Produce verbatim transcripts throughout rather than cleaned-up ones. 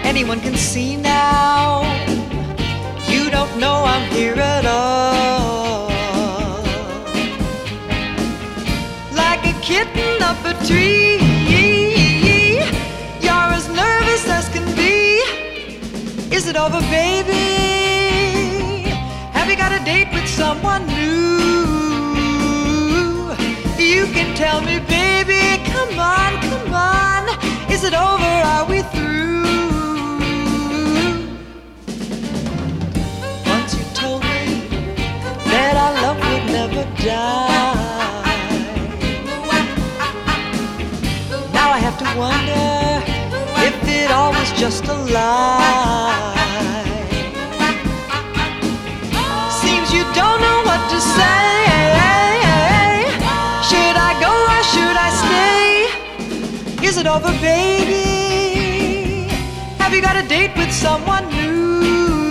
anyone can see now. You don't know I'm here at all. Like a kitten up a tree, you're as nervous as can be. Is it over, baby? Have you got a date with someone new? You can tell me, baby, come on, come on. Is it over, are we through? Once you told me that our love would never die. Now I have to wonder if it all was just a lie. Seems you don't know what to say. Should I go or should I stay? Is it over, baby? Have you got a date with someone new?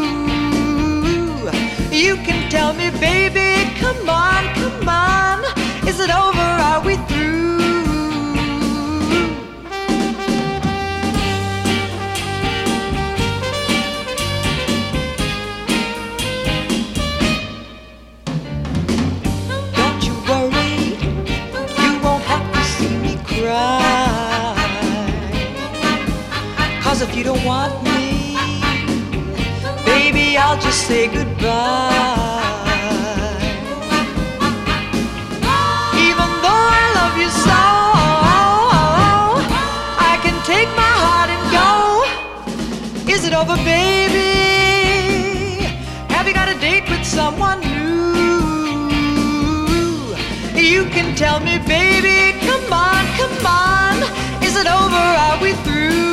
You can tell me, baby, come on, come on. Is it over, are we through? Cause if you don't want me, baby, I'll just say goodbye. Even though I love you so, I can take my heart and go. Is it over, baby? Have you got a date with someone new? You can tell me, baby, come on, come on. Is it over, are we through?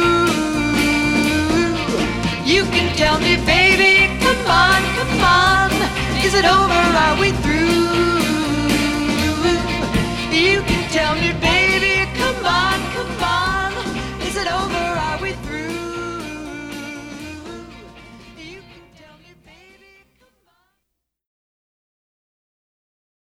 You can tell me, baby, come on, come on. Is it over, are we through? You can tell me, baby.